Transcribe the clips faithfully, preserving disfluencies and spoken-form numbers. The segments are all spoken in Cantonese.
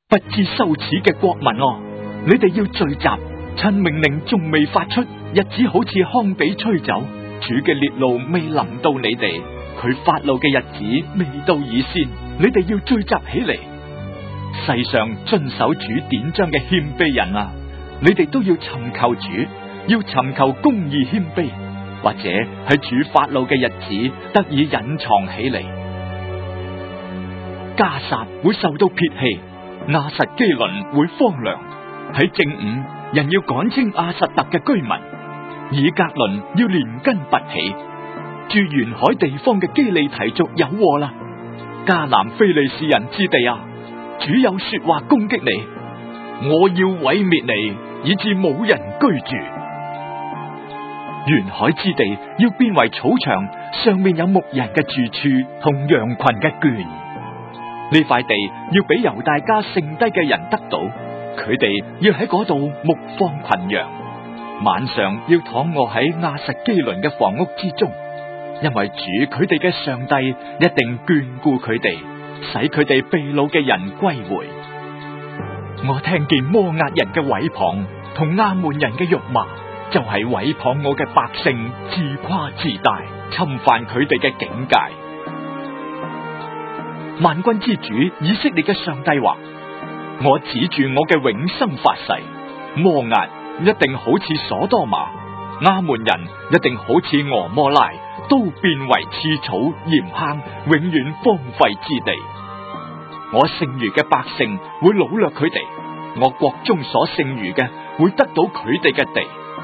不知羞恥嘅國民哦，你哋要聚集，趁命令仲未發出，日子好似糠秕吹走，主嘅烈怒未臨到你哋，佢發怒嘅日子未到以先，你哋要聚集起嚟。世上遵守主典章嘅謙卑人啊，你哋都要尋求主，要尋求公義謙卑，或者喺主發怒嘅日子得以隱藏起嚟。迦薩會受到撇棄，亞實基倫會荒涼。喺正午，人要趕清亞實突嘅居民，以革倫要連根拔起。住沿海地方嘅基利提族有禍啦！迦南非利士人之地啊，主有說話攻擊你，我要毀滅你，以致冇人居住。沿海之地要變為草場，上面有牧人嘅住處同羊群嘅圈。呢塊地要俾猶大家剩低嘅人得到，佢哋要喺嗰度牧放群羊，晚上要躺臥喺亞實基倫嘅房屋之中，因為主佢哋嘅上帝一定眷顧佢哋，使佢哋被擄嘅人歸回。我聽見摩押人嘅毀謗同亞捫人嘅辱罵，就係毀謗我嘅百姓，自誇自大，侵犯佢哋嘅境界。萬軍之主以色列嘅上帝話：我指住我嘅永生發誓，摩押一定好似所多瑪，亞捫人一定好似俄摩拉，都變為刺草鹽坑，永遠荒廢之地。我剩餘嘅百姓會擄掠佢哋，我國中所剩餘嘅會得到佢哋嘅地。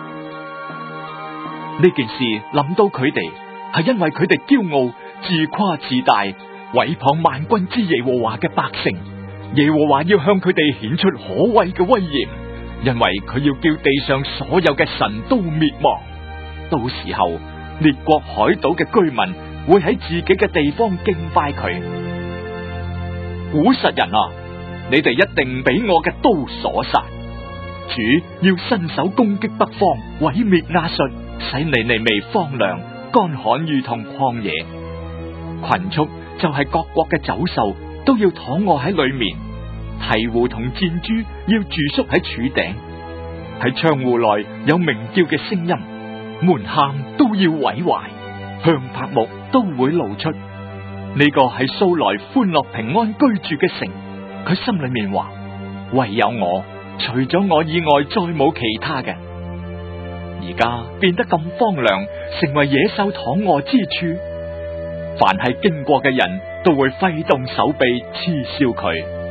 呢件事諗到佢哋，係因為佢哋驕傲、自誇自大，毀謗萬軍之耶和華嘅百姓。耶和華要向佢哋顯出可畏嘅威嚴，因為佢要叫地上所有嘅神都滅亡。到時候，列國海島嘅居民會喺自己嘅地方敬拜佢。古實人啊，你哋一定俾我嘅刀所殺。主要伸手攻擊北方，毀滅亞述，使尼尼微荒涼乾旱如同曠野。群畜就係各國嘅走獸，都要躺臥喺裏面。鵜鶘同箭豬要住宿喺柱頂。喺窗戶內有鳴叫嘅聲音，門檻都要毀壞，香柏木都會露出。呢、這個係素來歡樂平安居住嘅城。佢心裏面話：唯有我，除咗我以外再冇其他嘅。而家變得咁荒涼，成為野獸躺臥之處。凡係經過嘅人都會揮動手臂嗤笑佢。